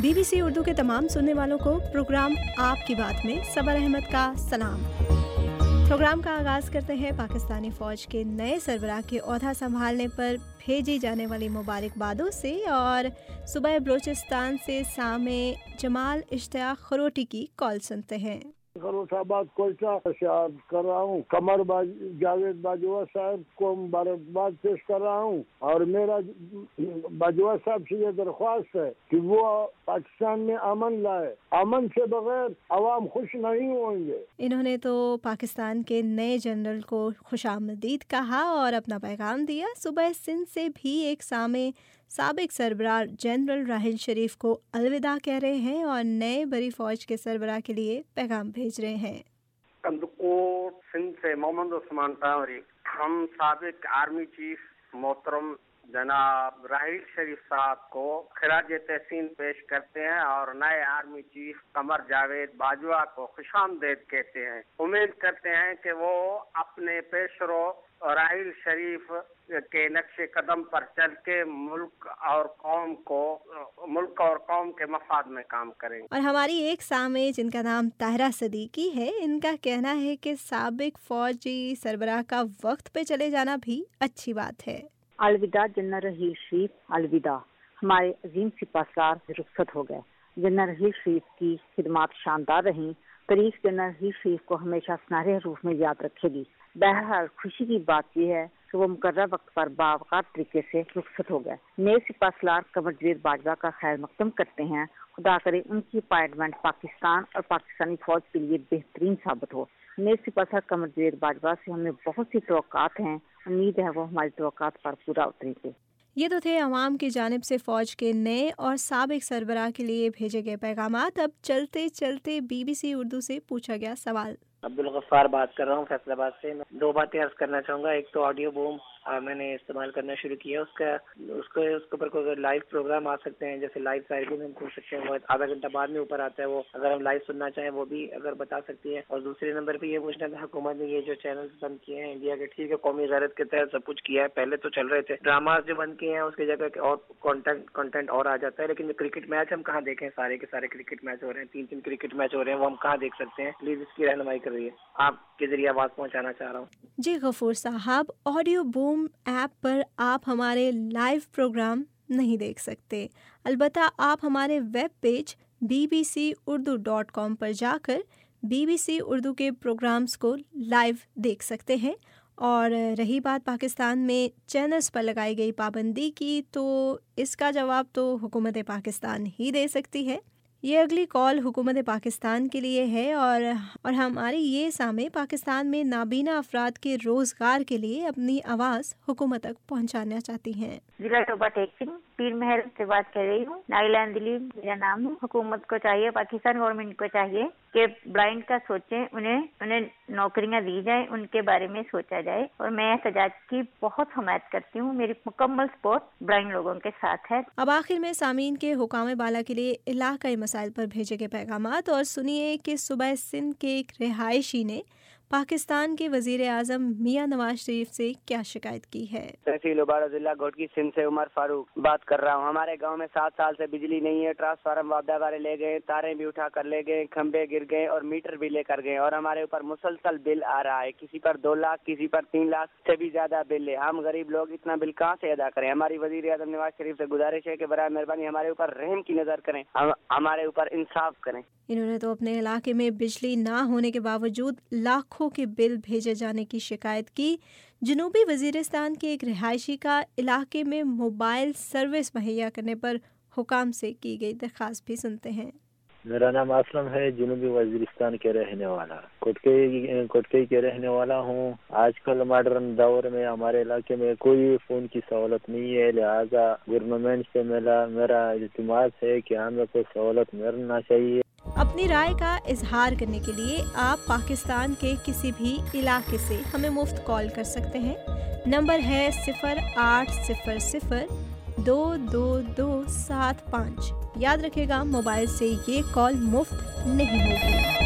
BBC Urdu کے تمام سننے والوں کو پروگرام آپ کی بات میں صبر احمد کا سلام۔ پروگرام کا آغاز کرتے ہیں پاکستانی فوج کے نئے سربراہ کے عہدہ سنبھالنے پر بھیجی جانے والی مبارکبادوں سے، اور صوبہ بلوچستان سے سامع جمال اشتیاق خروٹی کی کال سنتے ہیں۔ خروش آباد کوئٹہ سے عرض کر رہا ہوں، قمر جاوید باجوہ صاحب کو مبارکباد پیش کر رہا ہوں، اور میرا باجوہ صاحب سے یہ درخواست ہے کہ وہ پاکستان میں امن لائے۔ امن سے بغیر عوام خوش نہیں ہوں گے۔ انہوں نے تو پاکستان کے نئے جنرل کو خوش آمدید کہا اور اپنا پیغام دیا۔ صوبہ سندھ سے بھی ایک سامع سابق سربراہ جنرل راحیل شریف کو الوداع کہہ رہے ہیں اور نئے بری فوج کے سربراہ کے لیے پیغام بھیج رہے ہیں۔ کندکوٹ سندھ سے محمد عثمان تاوری، ہم سابق آرمی چیف محترم جناب راحیل شریف صاحب کو خراج تحسین پیش کرتے ہیں اور نئے آرمی چیف قمر جاوید باجوہ کو خوش آمدید کہتے ہیں۔ امید کرتے ہیں کہ وہ اپنے پیشرو راحیل شریف کے نقش قدم پر چل کے ملک اور قوم کے مفاد میں کام کریں۔ اور ہماری ایک سامع جن کا نام طاہرہ صدیقی ہے، ان کا کہنا ہے کہ سابق فوجی سربراہ کا وقت پہ چلے جانا بھی اچھی بات ہے۔ الوداع جنرل راحیل شریف، الوداع، ہمارے عظیم سپاسالار رخصت ہو گئے۔ جنرل راحیل شریف کی خدمات شاندار رہیں، تاریخ جنرل راحیل شریف کو ہمیشہ سنہرے روپ میں یاد رکھے گی۔ بہرحال خوشی کی بات یہ ہے کہ وہ مقررہ وقت پر باوقار طریقے سے رخصت ہو گئے۔ نئے سپاسالار قمر جاوید باجوہ کا خیر مقدم کرتے ہیں، خدا کرے ان کی اپائنٹمنٹ پاکستان اور پاکستانی فوج کے لیے بہترین ثابت ہو۔ نئے سپاسالار قمر جاوید باجوہ سے ہمیں بہت سی توقعات ہیں، امید ہے وہ ہماری توقعات پر پورا اتریں گے۔ یہ تو تھے عوام کی جانب سے فوج کے نئے اور سابق سربراہ کے لیے بھیجے گئے پیغامات۔ اب چلتے چلتے BBC اردو سے پوچھا گیا سوال۔ عبدالغفار بات کر رہا ہوں فیصل آباد سے۔ میں دو باتیں عرض کرنا چاہوں گا۔ ایک تو آڈیو بوم میں نے استعمال کرنا شروع کیا، اس کے اوپر کوئی لائیو پروگرام آ سکتے ہیں، جیسے لائیو شاعری بھی ہم کھول سکتے ہیں، وہ آدھا گھنٹہ بعد میں اوپر آتا ہے، وہ اگر ہم لائیو سننا چاہیں وہ بھی اگر بتا سکتی ہے۔ اور دوسرے نمبر پہ یہ پوچھنا تھا، حکومت نے یہ جو چینل بند کیے ہیں انڈیا کے، ٹھیک ہے قومی غیرت کے تحت سب کچھ کیا ہے، پہلے تو چل رہے تھے ڈراماز جو بند کیے ہیں، اس کی جگہ اور کنٹینٹ اور آ جاتا ہے، لیکن جو کرکٹ میچ ہم کہاں دیکھیں؟ سارے کے سارے کرکٹ میچ ہو رہے ہیں، 3 کرکٹ میچ ہو رہے ہیں، وہ ہم کہاں دیکھ سکتے ہیں؟ پلیز اس کی رہنمائی کریے، آپ کے ذریعے آواز پہنچانا چاہ رہا ہوں۔ جی غفور صاحب، آڈیو بوم ایپ پر آپ ہمارے لائیو پروگرام نہیں دیکھ سکتے، البتہ آپ ہمارے ویب پیج bbcurdu.com پر جا کر BBC اردو کے پروگرامز کو لائیو دیکھ سکتے ہیں۔ اور رہی بات پاکستان میں چینلز پر لگائی گئی پابندی کی، تو اس کا جواب تو حکومت پاکستان ہی دے سکتی ہے۔ یہ اگلی کال حکومت پاکستان کے لیے ہے، اور ہماری یہ سامع پاکستان میں نابینا افراد کے روزگار کے لیے اپنی آواز حکومت تک پہنچانا چاہتی ہیں۔ ضلع ٹوبہ ٹیکسنگ پیر محل سے بات کر رہی ہوں۔ نائلہ دلیپ میرا نام ہے۔ حکومت کو چاہیے، پاکستان گورنمنٹ کو چاہیے کہ بلائنڈ کا سوچیں، انہیں نوکریاں دی جائیں، ان کے بارے میں سوچا جائے، اور میں احتجاج کی بہت حمایت کرتی ہوں، میری مکمل سپورٹ بلائنڈ لوگوں کے ساتھ ہے۔ اب آخر میں سامعین کے حکام بالا کے لیے علاقائی مسائل پر بھیجے گئے پیغامات، اور سنیے کہ صوبہ سندھ کے ایک رہائشی نے پاکستان کے وزیر اعظم میاں نواز شریف سے کیا شکایت کی ہے۔ تحصیل عبارہ ضلع گھوٹکی سندھ سے عمر فاروق بات کر رہا ہوں۔ ہمارے گاؤں میں 7 سال سے بجلی نہیں ہے، ٹرانسفارم وعدہ والے لے گئے، تاریں بھی اٹھا کر لے گئے، کھمبے گر گئے اور میٹر بھی لے کر گئے، اور ہمارے اوپر مسلسل بل آ رہا ہے، کسی پر 2 لاکھ، کسی پر 3 لاکھ سے بھی زیادہ بل ہے۔ ہم غریب لوگ اتنا بل کہاں سے ادا کریں؟ ہماری وزیر اعظم نواز شریف سے گزارش ہے کہ برائے مہربانی ہمارے اوپر رحم کی نظر کریں، ہمارے اوپر انصاف کریں۔ انہوں نے تو اپنے علاقے میں بجلی نہ ہونے کے باوجود لاکھوں کے بل بھیجے جانے کی شکایت کی۔ جنوبی وزیرستان کے ایک رہائشی کا علاقے میں موبائل سروس مہیا کرنے پر حکام سے کی گئی درخواست بھی سنتے ہیں۔ میرا نام اسلم ہے، جنوبی وزیرستان کے رہنے والا، کوٹکئی کے رہنے والا ہوں۔ آج کل ماڈرن دور میں ہمارے علاقے میں کوئی فون کی سہولت نہیں ہے، لہٰذا گورنمنٹ سے میرا التماس ہے کہ ہمیں کوئی سہولت ملنا چاہیے۔ اپنی رائے کا اظہار کرنے کے لیے آپ پاکستان کے کسی بھی علاقے سے ہمیں مفت کال کر سکتے ہیں۔ نمبر ہے 0800 22275۔ یاد رکھے گا، موبائل سے یہ کال مفت نہیں ہوگی۔